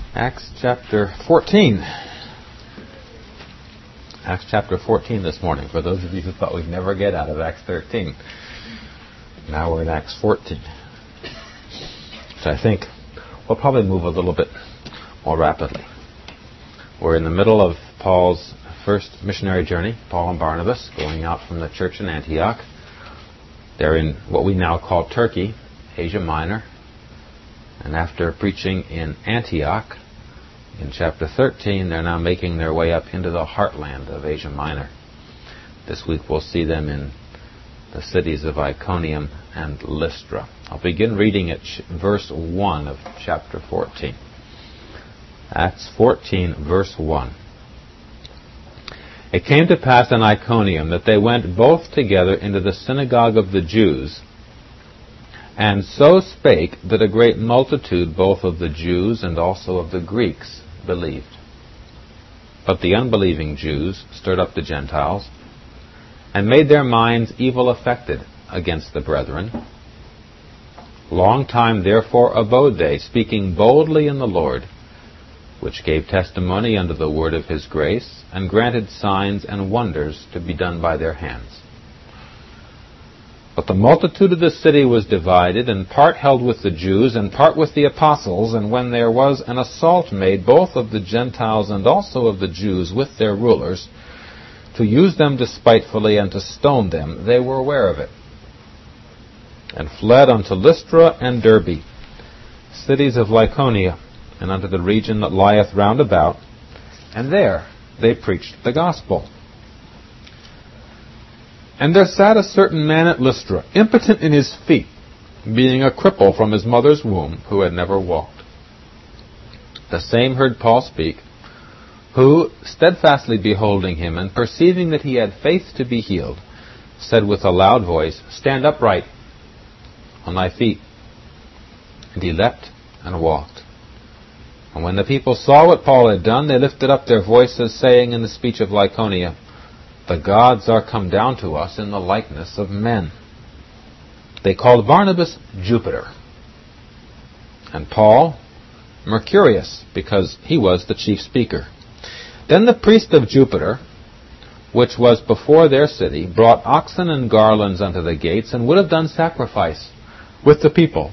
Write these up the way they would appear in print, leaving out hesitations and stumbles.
Acts chapter 14. Acts chapter 14 this morning, for those of you who thought we'd never get out of Acts 13. Now we're in Acts 14. So I think we'll probably move a little bit more rapidly. We're in the middle of Paul's first missionary journey, Paul and Barnabas, going out from the church in Antioch. They're in what we now call Turkey, Asia Minor. And after preaching in Antioch, in chapter 13, they're now making their way up into the heartland of Asia Minor. This week we'll see them in the cities of Iconium and Lystra. I'll begin reading at verse 1 of chapter 14. Acts 14, verse 1. It came to pass in Iconium that they went both together into the synagogue of the Jews, and so spake that a great multitude both of the Jews and also of the Greeks believed. But the unbelieving Jews stirred up the Gentiles, and made their minds evil affected against the brethren. Long time therefore abode they, speaking boldly in the Lord, which gave testimony unto the word of his grace, and granted signs and wonders to be done by their hands. But the multitude of the city was divided, and part held with the Jews, and part with the apostles. And when there was an assault made, both of the Gentiles and also of the Jews, with their rulers, to use them despitefully and to stone them, they were aware of it, and fled unto Lystra and Derbe, cities of Lycaonia, and unto the region that lieth round about, and there they preached the gospel. And there sat a certain man at Lystra, impotent in his feet, being a cripple from his mother's womb, who had never walked. The same heard Paul speak, who, steadfastly beholding him, and perceiving that he had faith to be healed, said with a loud voice, Stand upright on thy feet. And he leapt and walked. And when the people saw what Paul had done, they lifted up their voices, saying in the speech of Lycaonia, The gods are come down to us in the likeness of men. They called Barnabas Jupiter, and Paul Mercurius, because he was the chief speaker. Then the priest of Jupiter, which was before their city, brought oxen and garlands unto the gates, and would have done sacrifice with the people,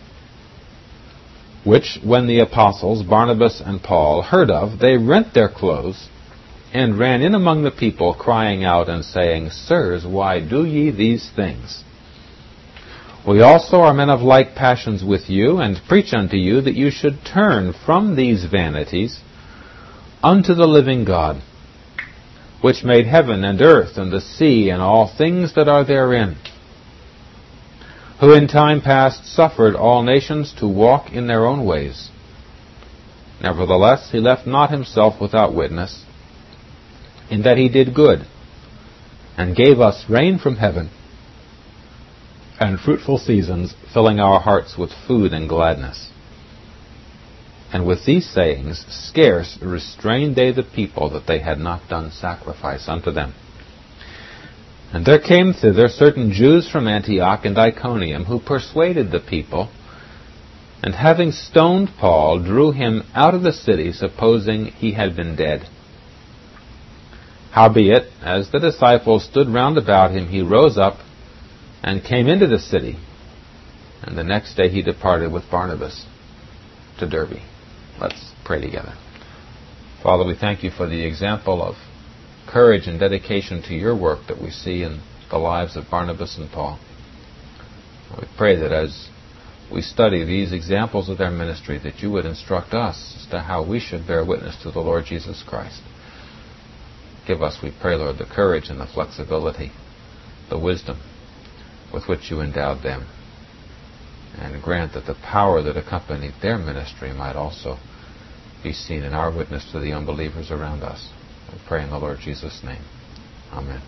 which, when the apostles, Barnabas and Paul, heard of, they rent their clothes, and ran in among the people, crying out and saying, Sirs, why do ye these things? We also are men of like passions with you, and preach unto you that you should turn from these vanities unto the living God, which made heaven and earth and the sea and all things that are therein, who in time past suffered all nations to walk in their own ways. Nevertheless, he left not himself without witness, in that he did good, and gave us rain from heaven, and fruitful seasons, filling our hearts with food and gladness. And with these sayings scarce restrained they the people, that they had not done sacrifice unto them. And there came thither certain Jews from Antioch and Iconium, who persuaded the people, and having stoned Paul, drew him out of the city, supposing he had been dead. Howbeit, as the disciples stood round about him, he rose up and came into the city, and the next day he departed with Barnabas to Derbe. Let's pray together. Father, we thank you for the example of courage and dedication to your work that we see in the lives of Barnabas and Paul. We pray that as we study these examples of their ministry, that you would instruct us as to how we should bear witness to the Lord Jesus Christ. Give us, we pray, Lord, the courage and the flexibility, the wisdom with which you endowed them, and grant that the power that accompanied their ministry might also be seen in our witness to the unbelievers around us. We pray in the Lord Jesus' name. Amen.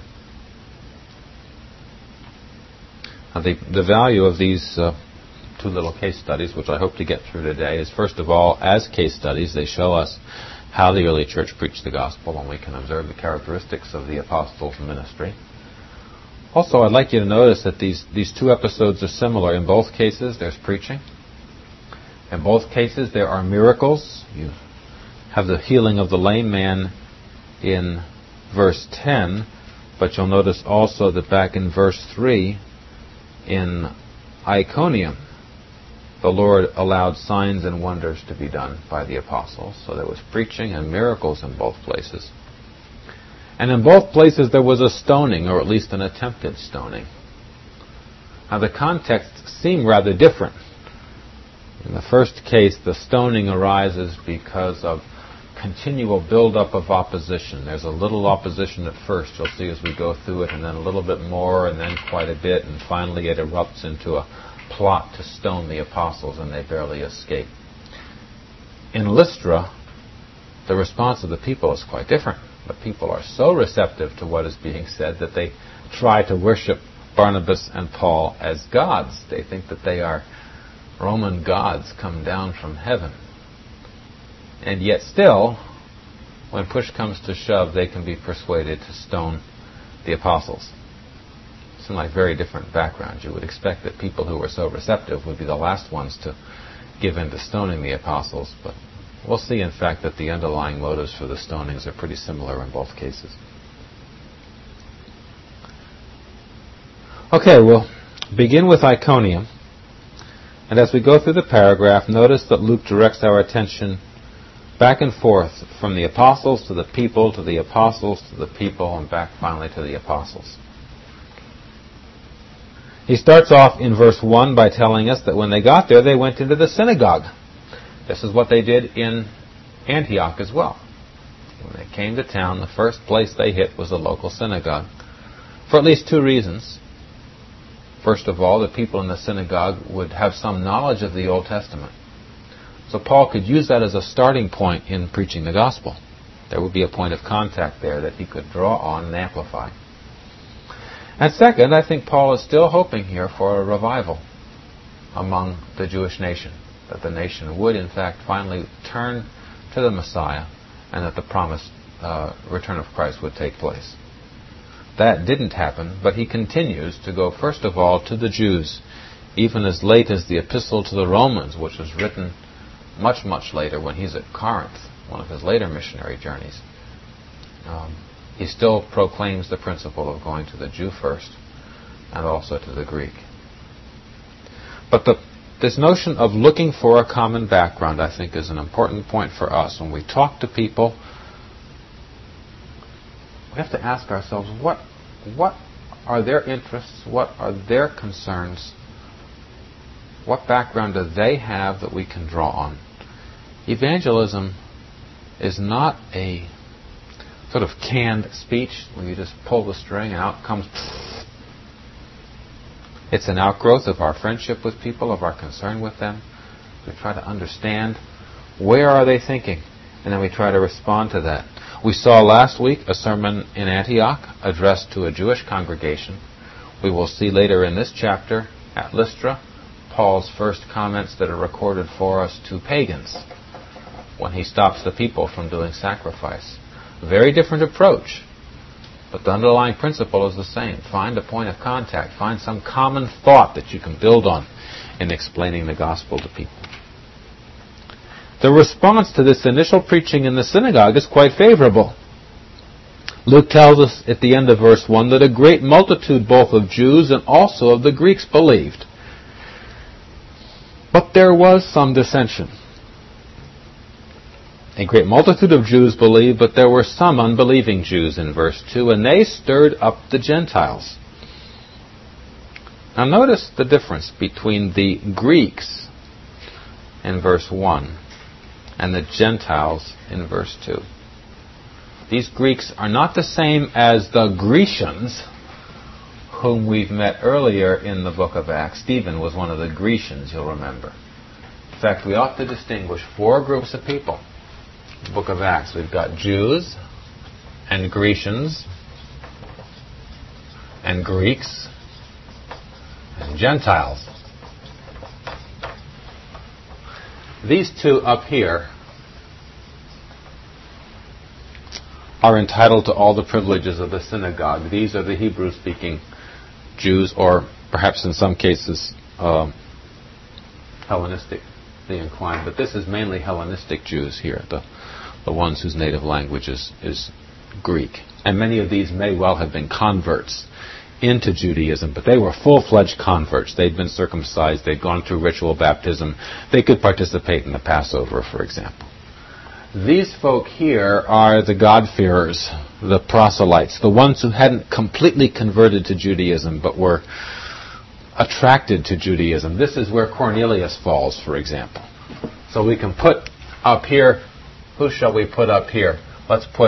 Now, the value of these two little case studies, which I hope to get through today, is first of all, as case studies, they show us how the early church preached the gospel, and we can observe the characteristics of the apostles' ministry. Also, I'd like you to notice that these two episodes are similar. In both cases, there's preaching. In both cases, there are miracles. You have the healing of the lame man in verse 10, but you'll notice also that back in verse 3, in Iconium, the Lord allowed signs and wonders to be done by the apostles. So there was preaching and miracles in both places. And in both places there was a stoning, or at least an attempted stoning. Now the contexts seem rather different. In the first case, the stoning arises because of continual build-up of opposition. There's a little opposition at first, you'll see as we go through it, and then a little bit more, and then quite a bit, and finally it erupts into a plot to stone the apostles, and they barely escape. In Lystra, the response of the people is quite different. The people are so receptive to what is being said that they try to worship Barnabas and Paul as gods. They think that they are Roman gods come down from heaven. And yet still, when push comes to shove, they can be persuaded to stone the apostles. Seem like very different backgrounds. You would expect that people who were so receptive would be the last ones to give in to stoning the apostles, but we'll see, in fact, that the underlying motives for the stonings are pretty similar in both cases. Okay, we'll begin with Iconium. And as we go through the paragraph, notice that Luke directs our attention back and forth from the apostles to the people, to the apostles to the people, and back finally to the apostles. He starts off in verse 1 by telling us that when they got there, they went into the synagogue. This is what they did in Antioch as well. When they came to town, the first place they hit was the local synagogue, for at least two reasons. First of all, the people in the synagogue would have some knowledge of the Old Testament. So Paul could use that as a starting point in preaching the gospel. There would be a point of contact there that he could draw on and amplify. And second, I think Paul is still hoping here for a revival among the Jewish nation, that the nation would in fact finally turn to the Messiah and that the promised return of Christ would take place. That didn't happen, but he continues to go first of all to the Jews, even as late as the Epistle to the Romans, which was written much, much later when he's at Corinth, one of his later missionary journeys. He still proclaims the principle of going to the Jew first and also to the Greek. But this notion of looking for a common background, I think, is an important point for us. When we talk to people, we have to ask ourselves, what are their interests? What are their concerns? What background do they have that we can draw on? Evangelism is not a sort of canned speech where you just pull the string and out comes. It's an outgrowth of our friendship with people, of our concern with them. We try to understand where are they thinking, and then we try to respond to that. We saw last week a sermon in Antioch addressed to a Jewish congregation. We will see later in this chapter at Lystra Paul's first comments that are recorded for us to pagans when he stops the people from doing sacrifice. Very different approach, but the underlying principle is the same. Find a point of contact. Find some common thought that you can build on in explaining the gospel to people. The response to this initial preaching in the synagogue is quite favorable. Luke tells us at the end of verse 1 that a great multitude both of Jews and also of the Greeks believed. But there was some dissension. A great multitude of Jews believed, but there were some unbelieving Jews in verse 2, and they stirred up the Gentiles. Now notice the difference between the Greeks in verse 1 and the Gentiles in verse 2. These Greeks are not the same as the Grecians, whom we've met earlier in the book of Acts. Stephen was one of the Grecians, you'll remember. In fact, we ought to distinguish four groups of people. In the book of Acts, we've got Jews and Grecians and Greeks and Gentiles. These two up here are entitled to all the privileges of the synagogue. These are the Hebrew-speaking Jews, or perhaps in some cases Hellenistic Hellenistically inclined, but this is mainly Hellenistic Jews here, the ones whose native language is Greek. And many of these may well have been converts into Judaism, but they were full-fledged converts. They'd been circumcised, they'd gone through ritual baptism, they could participate in the Passover, for example. These folk here are the God-fearers, the proselytes, the ones who hadn't completely converted to Judaism, but were attracted to Judaism. This is where Cornelius falls, for example. So we can put up here, who shall we put up here? Let's put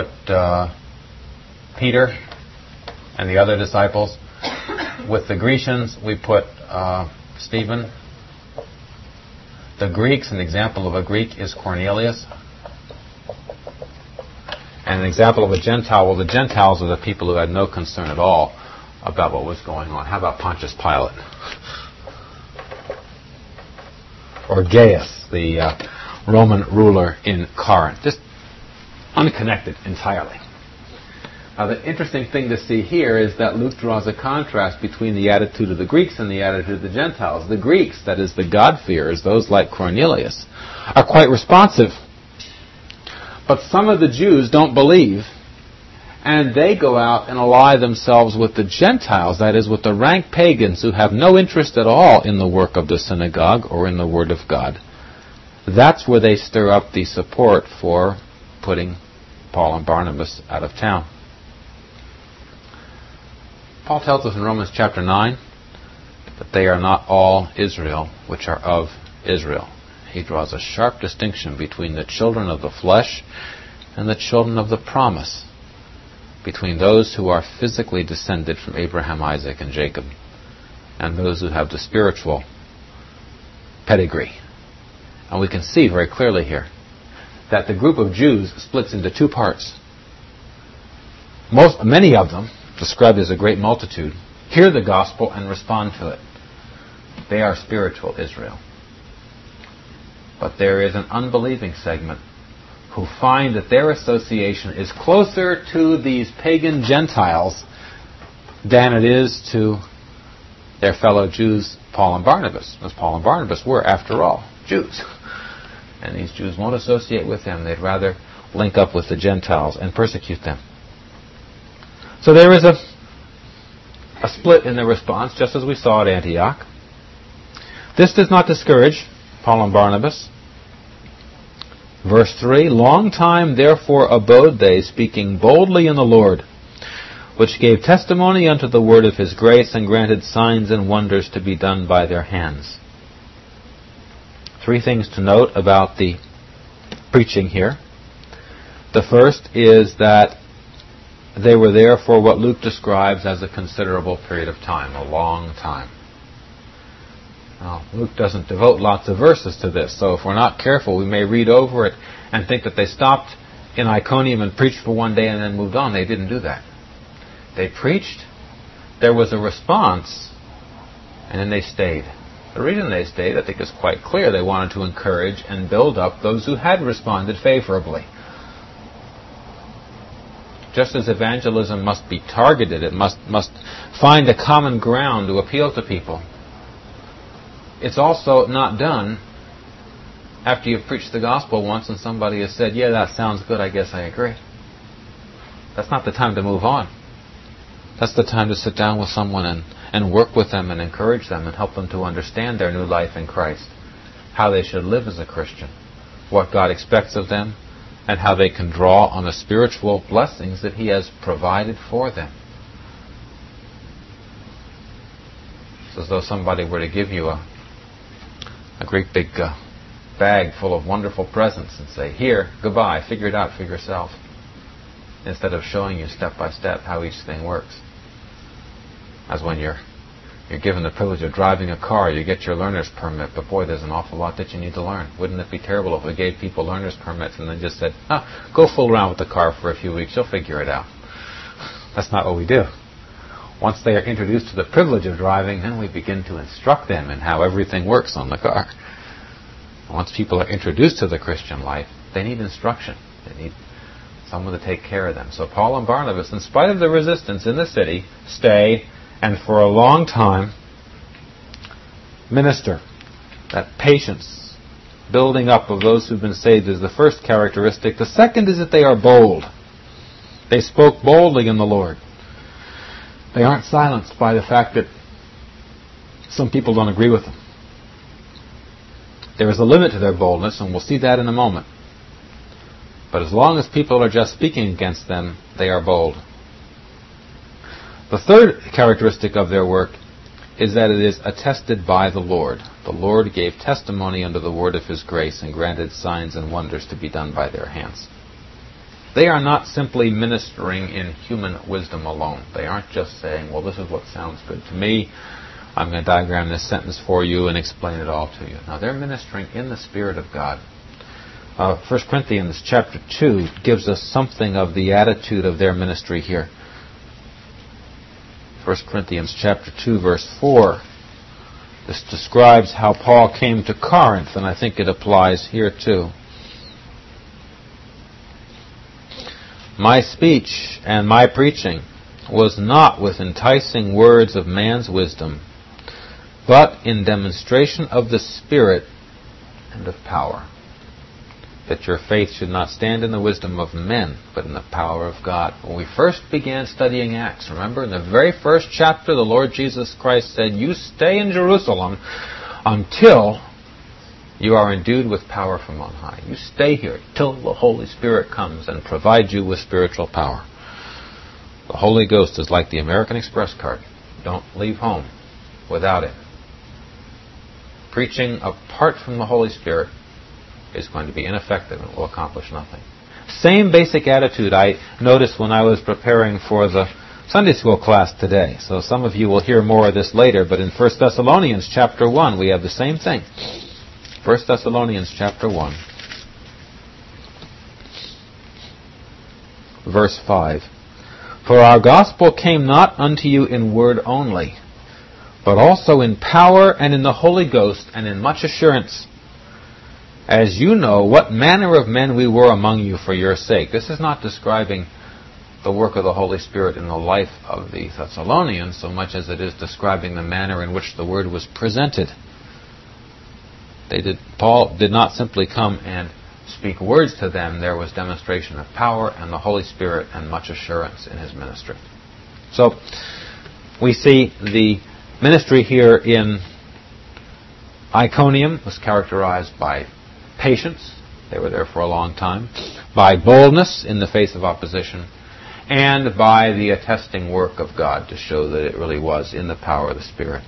Peter and the other disciples. With the Grecians, we put Stephen. The Greeks, an example of a Greek is Cornelius. And an example of a Gentile, well, the Gentiles are the people who had no concern at all about what was going on. How about Pontius Pilate? Or Gaius, the Roman ruler in Corinth. Just unconnected entirely. Now, the interesting thing to see here is that Luke draws a contrast between the attitude of the Greeks and the attitude of the Gentiles. The Greeks, that is the God-fearers, those like Cornelius, are quite responsive. But some of the Jews don't believe, and they go out and ally themselves with the Gentiles, that is, with the rank pagans who have no interest at all in the work of the synagogue or in the Word of God. That's where they stir up the support for putting Paul and Barnabas out of town. Paul tells us in Romans chapter 9 that they are not all Israel, which are of Israel. He draws a sharp distinction between the children of the flesh and the children of the promise, between those who are physically descended from Abraham, Isaac, and Jacob, and those who have the spiritual pedigree. And we can see very clearly here that the group of Jews splits into two parts. Many of them, described as a great multitude, hear the gospel and respond to it. They are spiritual Israel. But there is an unbelieving segment who find that their association is closer to these pagan Gentiles than it is to their fellow Jews, Paul and Barnabas. As Paul and Barnabas were, after all, Jews. And these Jews won't associate with them. They'd rather link up with the Gentiles and persecute them. So there is a split in the response, just as we saw at Antioch. This does not discourage Paul and Barnabas. Verse 3, long time therefore abode they, speaking boldly in the Lord, which gave testimony unto the word of his grace, and granted signs and wonders to be done by their hands. Three things to note about the preaching here. The first is that they were there for what Luke describes as a considerable period of time, a long time. Now, Luke doesn't devote lots of verses to this, so if we're not careful, we may read over it and think that they stopped in Iconium and preached for one day and then moved on. They didn't do that. They preached, there was a response, and then they stayed. The reason they stayed, I think, is quite clear. They wanted to encourage and build up those who had responded favorably. Just as evangelism must be targeted, it must find a common ground to appeal to people. It's also not done after you've preached the gospel once and somebody has said, yeah, that sounds good, I guess I agree. That's not the time to move on. That's the time to sit down with someone and work with them and encourage them and help them to understand their new life in Christ, how they should live as a Christian, what God expects of them, and how they can draw on the spiritual blessings that He has provided for them. It's as though somebody were to give you a great big bag full of wonderful presents and say, here, goodbye, figure it out for yourself, instead of showing you step by step how each thing works. As when you're given the privilege of driving a car, you get your learner's permit, but boy, there's an awful lot that you need to learn. Wouldn't it be terrible if we gave people learner's permits and then just said, go fool around with the car for a few weeks, you'll figure it out. That's not what we do. Once they are introduced to the privilege of driving, then we begin to instruct them in how everything works on the car. Once people are introduced to the Christian life, they need instruction. They need someone to take care of them. So Paul and Barnabas, in spite of the resistance in the city, stay and for a long time minister. That patience building up of those who've been saved is the first characteristic. The second is that they are bold. They spoke boldly in the Lord. They aren't silenced by the fact that some people don't agree with them. There is a limit to their boldness, and we'll see that in a moment. But as long as people are just speaking against them, they are bold. The third characteristic of their work is that it is attested by the Lord. The Lord gave testimony under the word of His grace and granted signs and wonders to be done by their hands. They are not simply ministering in human wisdom alone. They aren't just saying, well, this is what sounds good to me. I'm going to diagram this sentence for you and explain it all to you. Now, they're ministering in the Spirit of God. 1 Corinthians chapter 2 gives us something of the attitude of their ministry here. 1 Corinthians chapter 2, verse 4. This describes how Paul came to Corinth, and I think it applies here too. My speech and my preaching was not with enticing words of man's wisdom, but in demonstration of the Spirit and of power, that your faith should not stand in the wisdom of men, but in the power of God. When we first began studying Acts, remember, in the very first chapter, the Lord Jesus Christ said, you stay in Jerusalem until you are endued with power from on high. You stay here till the Holy Spirit comes and provides you with spiritual power. The Holy Ghost is like the American Express card. Don't leave home without it. Preaching apart from the Holy Spirit is going to be ineffective and will accomplish nothing. Same basic attitude I noticed when I was preparing for the Sunday school class today. So some of you will hear more of this later, but in 1 Thessalonians chapter 1 we have the same thing. 1 Thessalonians chapter 1, verse 5. For our gospel came not unto you in word only, but also in power and in the Holy Ghost and in much assurance, as you know what manner of men we were among you for your sake. This is not describing the work of the Holy Spirit in the life of the Thessalonians so much as it is describing the manner in which the word was presented. Paul did not simply come and speak words to them. There was demonstration of power and the Holy Spirit and much assurance in his ministry. So we see the ministry here in Iconium was characterized by patience. They were there for a long time. By boldness in the face of opposition. And by the attesting work of God to show that it really was in the power of the Spirit.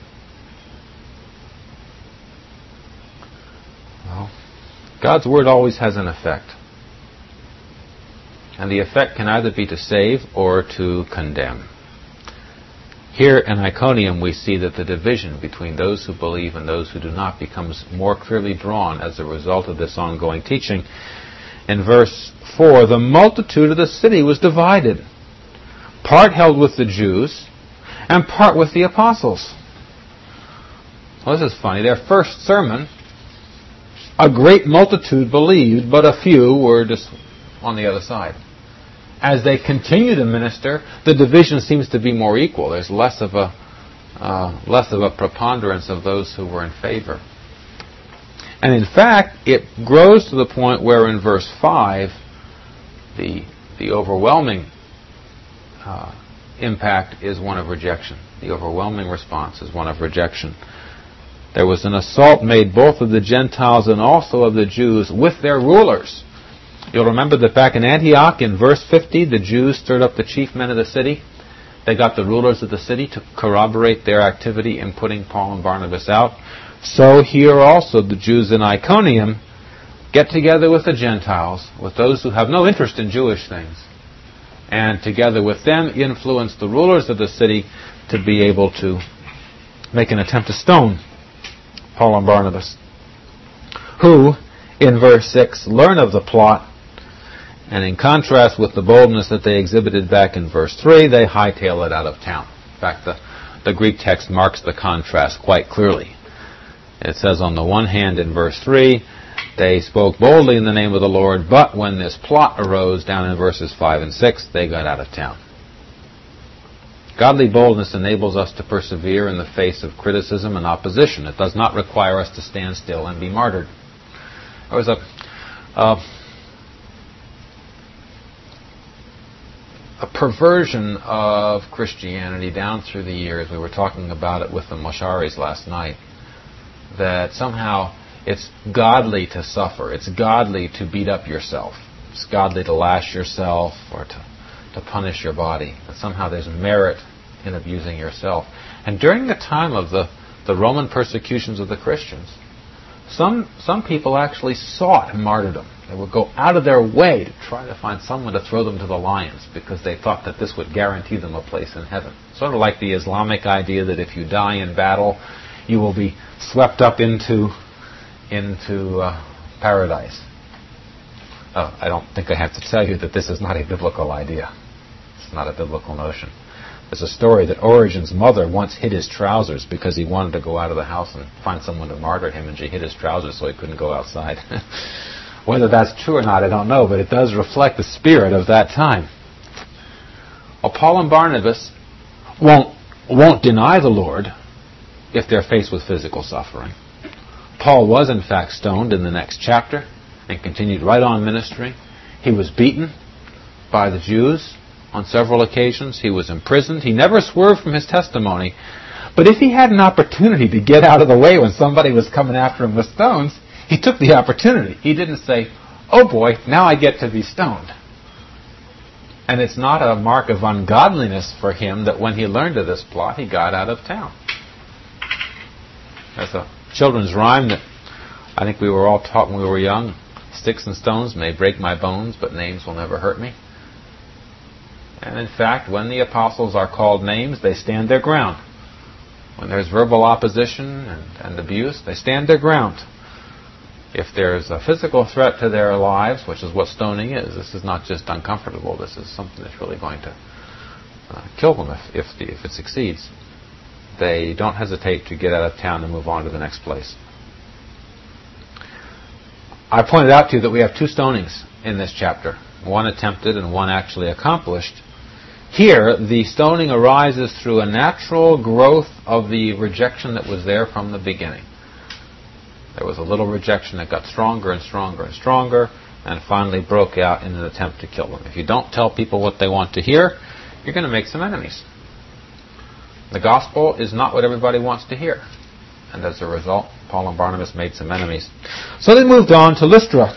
Well, God's Word always has an effect. And the effect can either be to save or to condemn. Here in Iconium we see that the division between those who believe and those who do not becomes more clearly drawn as a result of this ongoing teaching. In verse 4, the multitude of the city was divided. Part held with the Jews and part with the apostles. Well, this is funny. Their first sermon, a great multitude believed, but a few were just on the other side. As they continue to minister, the division seems to be more equal. There's less of a preponderance of those who were in favor. And in fact, it grows to the point where in verse 5, the overwhelming impact is one of rejection. The overwhelming response is one of rejection. There was an assault made both of the Gentiles and also of the Jews with their rulers. You'll remember that back in Antioch, in verse 50, the Jews stirred up the chief men of the city. They got the rulers of the city to corroborate their activity in putting Paul and Barnabas out. So here also the Jews in Iconium get together with the Gentiles, with those who have no interest in Jewish things, and together with them influence the rulers of the city to be able to make an attempt to stone Paul and Barnabas, who, in verse 6, learn of the plot, and in contrast with the boldness that they exhibited back in verse 3, they hightail it out of town. In fact, the Greek text marks the contrast quite clearly. It says on the one hand in verse 3, they spoke boldly in the name of the Lord, but when this plot arose down in verses 5 and 6, they got out of town. Godly boldness enables us to persevere in the face of criticism and opposition. It does not require us to stand still and be martyred. There was a perversion of Christianity down through the years. We were talking about it with the Mosharis last night, that somehow it's godly to suffer. It's godly to beat up yourself. It's godly to lash yourself or to punish your body. That somehow there's merit in abusing yourself. And during the time of the Roman persecutions of the Christians, some people actually sought martyrdom. They would go out of their way to try to find someone to throw them to the lions because they thought that this would guarantee them a place in heaven. Sort of like the Islamic idea that if you die in battle, you will be swept up into paradise. I don't think I have to tell you that this is not a biblical idea. It's not a biblical notion. There's a story that Origen's mother once hid his trousers because he wanted to go out of the house and find someone to martyr him, and she hid his trousers so he couldn't go outside. Whether that's true or not, I don't know, but it does reflect the spirit of that time. Well, Paul and Barnabas won't deny the Lord if they're faced with physical suffering. Paul was, in fact, stoned in the next chapter and continued right on ministering. He was beaten by the Jews on several occasions. He was imprisoned. He never swerved from his testimony. But if he had an opportunity to get out of the way when somebody was coming after him with stones, he took the opportunity. He didn't say, "Oh boy, now I get to be stoned." And it's not a mark of ungodliness for him that when he learned of this plot, he got out of town. There's a children's rhyme that I think we were all taught when we were young. "Sticks and stones may break my bones, but names will never hurt me." And in fact, when the apostles are called names, they stand their ground. When there's verbal opposition and abuse, they stand their ground. If there's a physical threat to their lives, which is what stoning is, this is not just uncomfortable, this is something that's really going to kill them if it succeeds. They don't hesitate to get out of town and move on to the next place. I pointed out to you that we have 2 stonings in this chapter, one attempted and one actually accomplished. Here, the stoning arises through a natural growth of the rejection that was there from the beginning. There was a little rejection that got stronger and stronger and stronger, and finally broke out in an attempt to kill them. If you don't tell people what they want to hear, you're going to make some enemies. The gospel is not what everybody wants to hear. And as a result, Paul and Barnabas made some enemies. So they moved on to Lystra.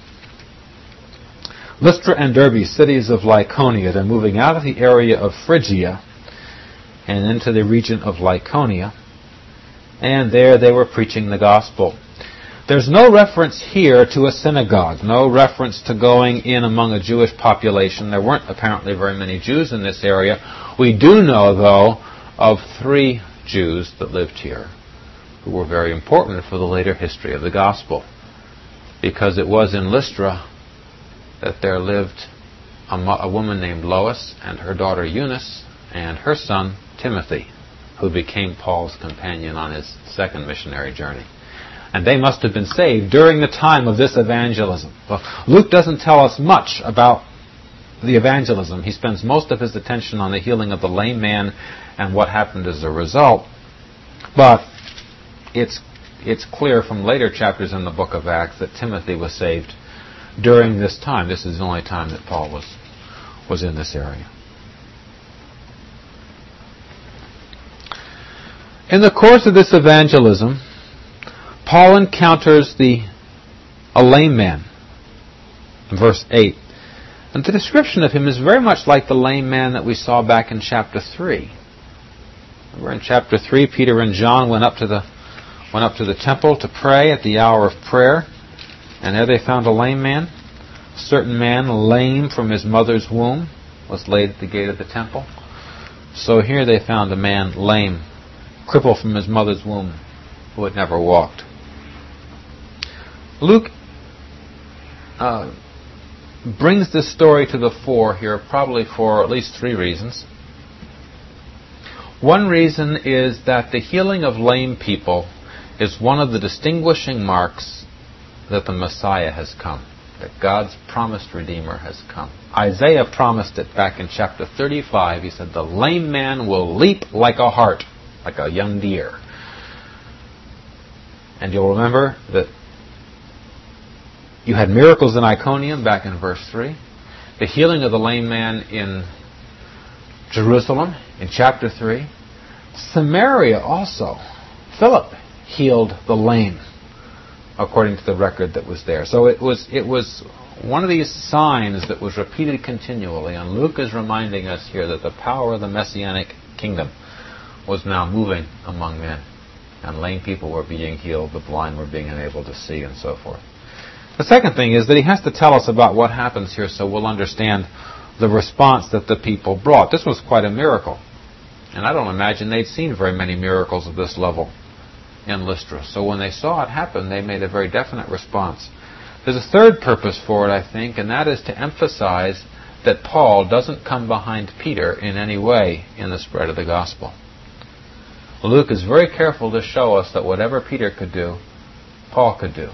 Lystra and Derbe, cities of Lycaonia. They're moving out of the area of Phrygia and into the region of Lycaonia. And there they were preaching the gospel. There's no reference here to a synagogue, no reference to going in among a Jewish population. There weren't apparently very many Jews in this area. We do know, though, of 3 Jews that lived here who were very important for the later history of the gospel, because it was in Lystra that there lived a woman named Lois and her daughter Eunice and her son Timothy, who became Paul's companion on his second missionary journey. And they must have been saved during the time of this evangelism. Well, Luke doesn't tell us much about the evangelism. He spends most of his attention on the healing of the lame man and what happened as a result. But it's clear from later chapters in the book of Acts that Timothy was saved during this time. This is the only time that Paul was in this area. In the course of this evangelism, Paul encounters a lame man. In verse 8. And the description of him is very much like the lame man that we saw back in chapter 3. Remember in chapter 3, Peter and John went up to the temple to pray at the hour of prayer. And there they found a lame man. A certain man, lame from his mother's womb, was laid at the gate of the temple. So here they found a man lame, crippled from his mother's womb, who had never walked. Luke brings this story to the fore here probably for at least 3 reasons. One reason is that the healing of lame people is one of the distinguishing marks that the Messiah has come, that God's promised Redeemer has come. Isaiah promised it back in chapter 35. He said, "The lame man will leap like a hart, like a young deer." And you'll remember that You had miracles in Iconium back in verse 3. The healing of the lame man in Jerusalem in chapter 3. Samaria also. Philip healed the lame, according to the record that was there. So it was one of these signs that was repeated continually. And Luke is reminding us here that the power of the Messianic kingdom was now moving among men. And lame people were being healed, the blind were being enabled to see, and so forth. The second thing is that he has to tell us about what happens here so we'll understand the response that the people brought. This was quite a miracle. And I don't imagine they'd seen very many miracles of this level in Lystra. So when they saw it happen, they made a very definite response. There's a third purpose for it, I think, and that is to emphasize that Paul doesn't come behind Peter in any way in the spread of the gospel. Luke is very careful to show us that whatever Peter could do, Paul could do.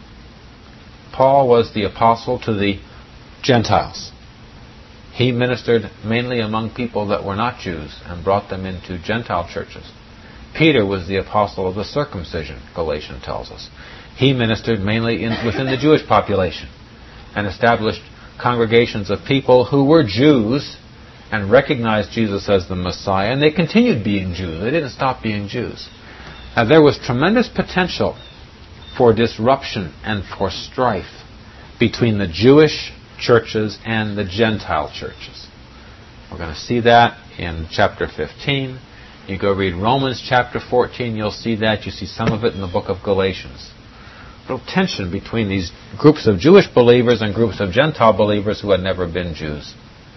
Paul was the apostle to the Gentiles. He ministered mainly among people that were not Jews and brought them into Gentile churches. Peter was the apostle of the circumcision, Galatians tells us. He ministered mainly within the Jewish population and established congregations of people who were Jews and recognized Jesus as the Messiah, and they continued being Jews. They didn't stop being Jews. Now, there was tremendous potential for disruption and for strife between the Jewish churches and the Gentile churches. We're going to see that in chapter 15. You go read Romans chapter 14, you'll see that. You see some of it in the book of Galatians. A little tension between these groups of Jewish believers and groups of Gentile believers who had never been Jews.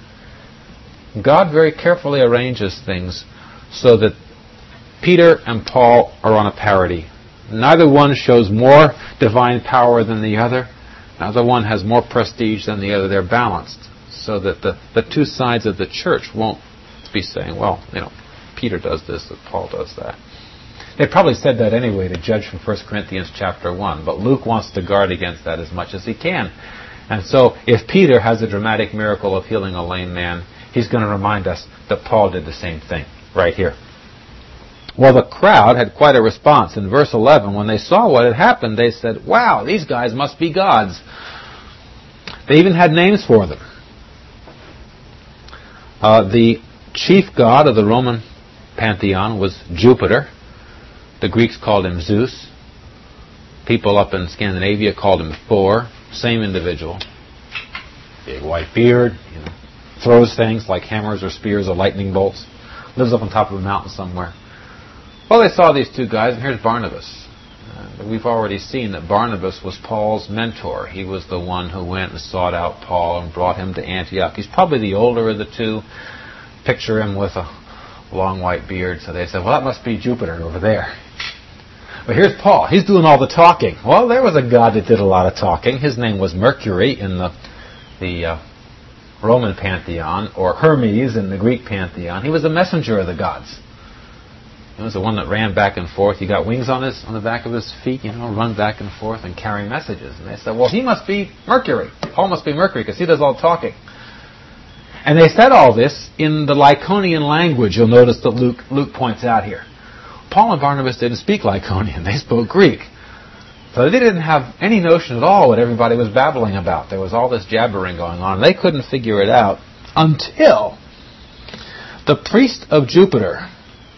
God very carefully arranges things so that Peter and Paul are on a parity. Neither one shows more divine power than the other. Neither one has more prestige than the other. They're balanced so that the two sides of the church won't be saying, well, Peter does this, that Paul does that. They probably said that anyway to judge from 1 Corinthians chapter 1, but Luke wants to guard against that as much as he can. And so if Peter has a dramatic miracle of healing a lame man, he's going to remind us that Paul did the same thing right here. Well, the crowd had quite a response. In verse 11, when they saw what had happened, they said, wow, these guys must be gods. They even had names for them. The chief god of the Roman pantheon was Jupiter. The Greeks called him Zeus. People up in Scandinavia called him Thor. Same individual. Big white beard, throws things like hammers or spears or lightning bolts. Lives up on top of a mountain somewhere. Well, they saw these two guys, and here's Barnabas. We've already seen that Barnabas was Paul's mentor. He was the one who went and sought out Paul and brought him to Antioch. He's probably the older of the two. Picture him with a long white beard. So they said, well, that must be Jupiter over there. But here's Paul. He's doing all the talking. Well, there was a god that did a lot of talking. His name was Mercury in the Roman pantheon, or Hermes in the Greek pantheon. He was a messenger of the gods. He was the one that ran back and forth. He got wings on the back of his feet, run back and forth and carry messages. And they said, well, he must be Mercury. Paul must be Mercury because he does all the talking. And they said all this in the Lycaonian language. You'll notice that Luke points out here. Paul and Barnabas didn't speak Lycaonian. They spoke Greek. So they didn't have any notion at all what everybody was babbling about. There was all this jabbering going on. They couldn't figure it out until the priest of Jupiter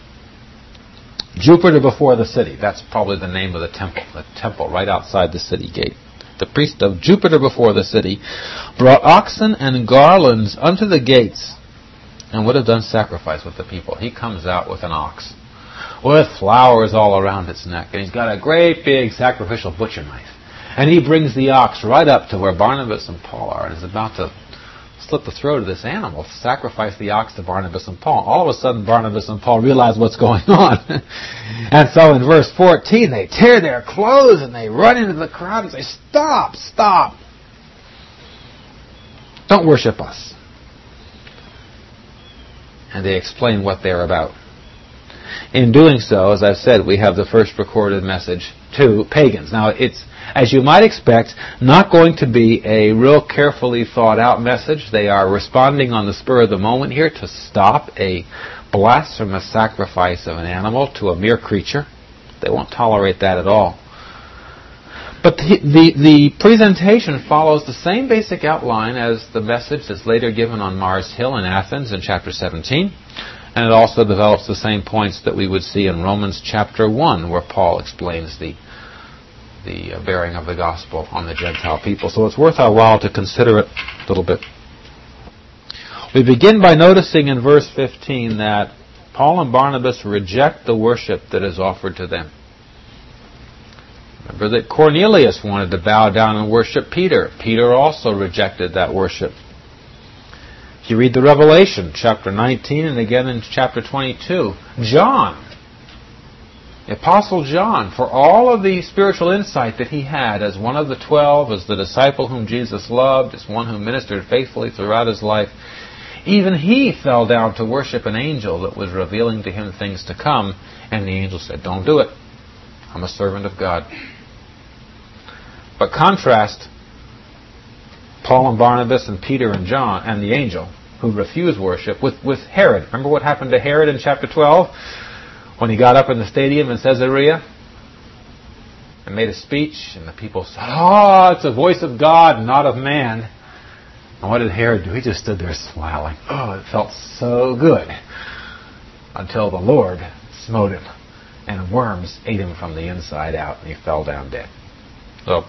before the city. That's probably the name of the temple right outside the city gate. The priest of Jupiter before the city brought oxen and garlands unto the gates and would have done sacrifice with the people. He comes out with an ox with flowers all around its neck, and he's got a great big sacrificial butcher knife. And he brings the ox right up to where Barnabas and Paul are and is about to slit the throat of this animal, sacrifice the ox to Barnabas and Paul. All of a sudden, Barnabas and Paul realize what's going on. And so in verse 14, they tear their clothes and they run into the crowd and say, stop, stop. Don't worship us. And they explain what they're about. In doing so, as I've said, we have the first recorded message to pagans. Now, it's, as you might expect, not going to be a real carefully thought out message. They are responding on the spur of the moment here to stop a blasphemous sacrifice of an animal to a mere creature. They won't tolerate that at all. But the presentation follows the same basic outline as the message that's later given on Mars Hill in Athens in chapter 17. And it also develops the same points that we would see in Romans chapter 1, where Paul explains the bearing of the gospel on the Gentile people. So it's worth our while to consider it a little bit. We begin by noticing in verse 15 that Paul and Barnabas reject the worship that is offered to them. Remember that Cornelius wanted to bow down and worship Peter. Peter also rejected that worship. If you read the Revelation, chapter 19, and again in chapter 22, John, the Apostle John, for all of the spiritual insight that he had as one of the 12, as the disciple whom Jesus loved, as one who ministered faithfully throughout his life, even he fell down to worship an angel that was revealing to him things to come, and the angel said, "Don't do it. I'm a servant of God." But contrast Paul and Barnabas and Peter and John and the angel who refused worship with Herod. Remember what happened to Herod in chapter 12 when he got up in the stadium in Caesarea and made a speech, and the people said, "Oh, it's the voice of God, not of man." And what did Herod do? He just stood there smiling. Oh, it felt so good. Until the Lord smote him, and worms ate him from the inside out, and he fell down dead. So,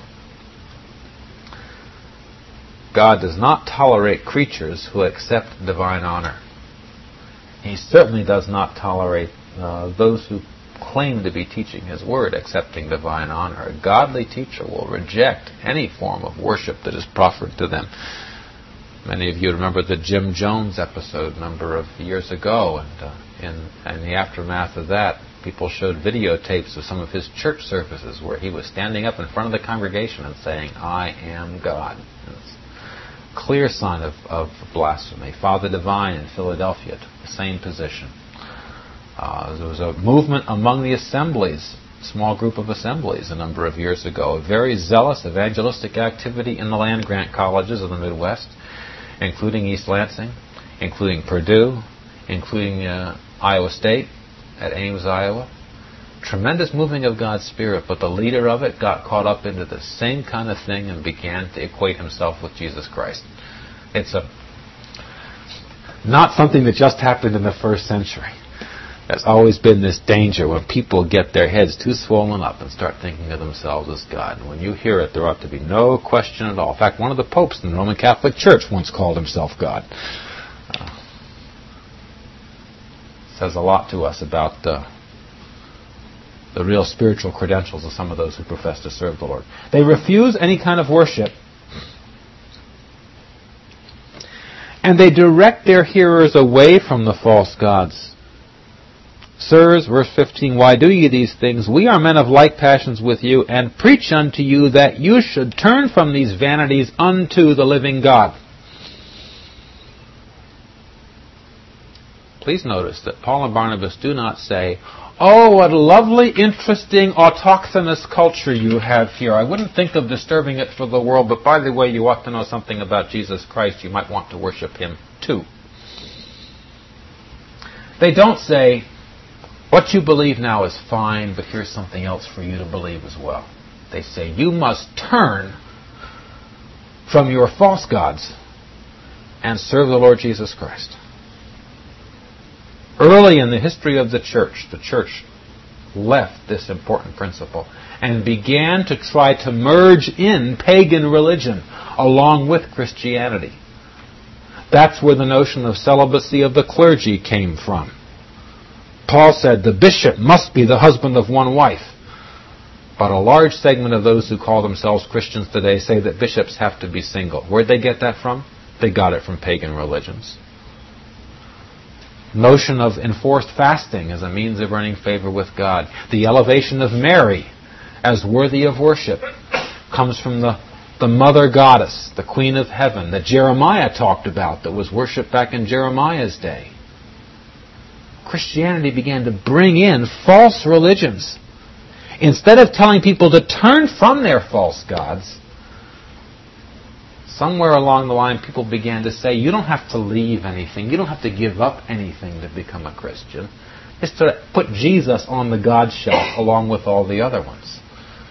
God does not tolerate creatures who accept divine honor. He certainly does not tolerate those who claim to be teaching His Word accepting divine honor. A godly teacher will reject any form of worship that is proffered to them. Many of you remember the Jim Jones episode a number of years ago, and in the aftermath of that, people showed videotapes of some of his church services where he was standing up in front of the congregation and saying, "I am God." And it's a clear sign of blasphemy. Father Divine in Philadelphia took the same position. There was a movement among the assemblies, a small group of assemblies a number of years ago, a very zealous evangelistic activity in the land-grant colleges of the Midwest, including East Lansing, including Purdue, including Iowa State, at Ames, Iowa. Tremendous moving of God's Spirit, but the leader of it got caught up into the same kind of thing and began to equate himself with Jesus Christ. It's not something that just happened in the first century. There's always been this danger when people get their heads too swollen up and start thinking of themselves as God. And when you hear it, there ought to be no question at all. In fact, one of the popes in the Roman Catholic Church once called himself God. Says a lot to us about the real spiritual credentials of some of those who profess to serve the Lord. They refuse any kind of worship, and they direct their hearers away from the false gods. "Sirs," verse 15, "why do ye these things? We are men of like passions with you, and preach unto you that you should turn from these vanities unto the living God." Please notice that Paul and Barnabas do not say, "Oh, what a lovely, interesting, autochthonous culture you have here. I wouldn't think of disturbing it for the world, but by the way, you ought to know something about Jesus Christ. You might want to worship Him too." They don't say, "What you believe now is fine, but here's something else for you to believe as well." They say, "You must turn from your false gods and serve the Lord Jesus Christ." Early in the history of the church left this important principle and began to try to merge in pagan religion along with Christianity. That's where the notion of celibacy of the clergy came from. Paul said the bishop must be the husband of one wife. But a large segment of those who call themselves Christians today say that bishops have to be single. Where'd they get that from? They got it from pagan religions. Notion of enforced fasting as a means of earning favor with God. The elevation of Mary as worthy of worship comes from the mother goddess, the queen of heaven, that Jeremiah talked about, that was worshipped back in Jeremiah's day. Christianity began to bring in false religions. Instead of telling people to turn from their false gods, somewhere along the line people began to say, you don't have to leave anything, you don't have to give up anything to become a Christian. Just to put Jesus on the God shelf along with all the other ones.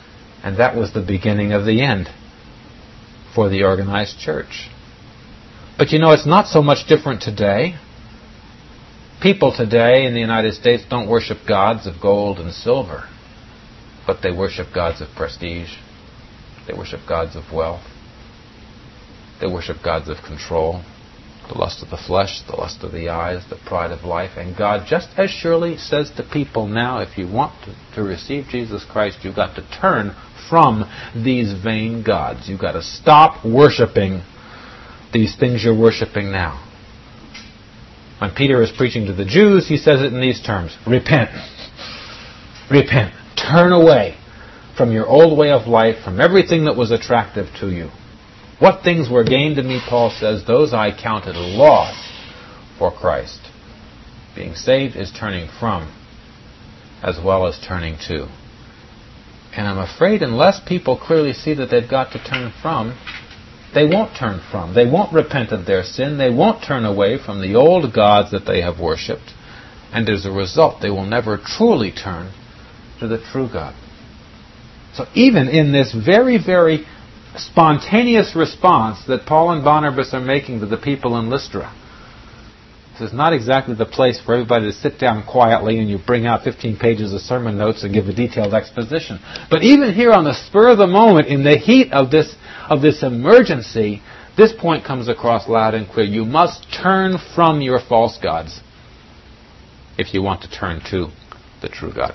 And that was the beginning of the end for the organized church. But it's not so much different today. People today in the United States don't worship gods of gold and silver, but they worship gods of prestige. They worship gods of wealth. They worship gods of control, the lust of the flesh, the lust of the eyes, the pride of life. And God just as surely says to people now, if you want to receive Jesus Christ, you've got to turn from these vain gods. You've got to stop worshiping these things you're worshiping now. When Peter is preaching to the Jews, he says it in these terms: repent. Repent. Turn away from your old way of life, from everything that was attractive to you. What things were gained to me, Paul says, those I counted loss for Christ. Being saved is turning from as well as turning to. And I'm afraid unless people clearly see that they've got to turn from, they won't turn from. They won't repent of their sin. They won't turn away from the old gods that they have worshipped. And as a result, they will never truly turn to the true God. So even in this very, very spontaneous response that Paul and Barnabas are making to the people in Lystra, this is not exactly the place for everybody to sit down quietly and you bring out 15 pages of sermon notes and give a detailed exposition. But even here on the spur of the moment, in the heat of this emergency, this point comes across loud and clear. You must turn from your false gods if you want to turn to the true God.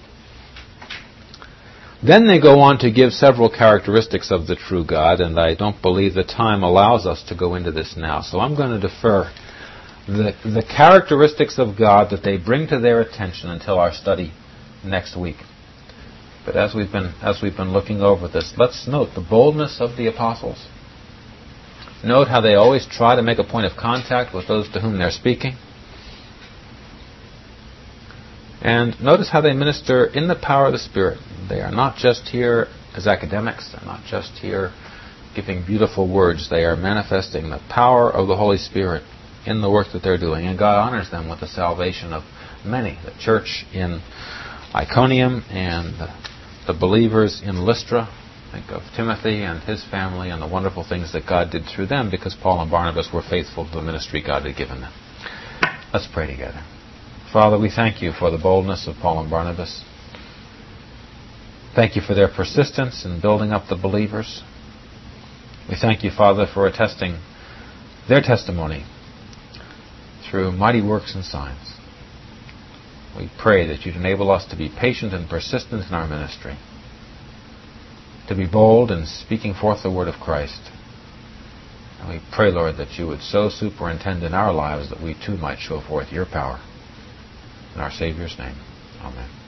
Then they go on to give several characteristics of the true God, and I don't believe the time allows us to go into this now. So I'm going to defer the characteristics of God that they bring to their attention until our study next week. But as we've been looking over this, let's note the boldness of the apostles. Note how they always try to make a point of contact with those to whom they're speaking. And notice how they minister in the power of the Spirit. They are not just here as academics. They're not just here giving beautiful words. They are manifesting the power of the Holy Spirit in the work that they're doing. And God honors them with the salvation of many. The church in Iconium and the believers in Lystra. Think of Timothy and his family and the wonderful things that God did through them because Paul and Barnabas were faithful to the ministry God had given them. Let's pray together. Father, we thank you for the boldness of Paul and Barnabas. Thank you for their persistence in building up the believers. We thank you, Father, for attesting their testimony through mighty works and signs. We pray that you'd enable us to be patient and persistent in our ministry, to be bold in speaking forth the word of Christ. And we pray, Lord, that you would so superintend in our lives that we too might show forth your power. In our Savior's name, amen.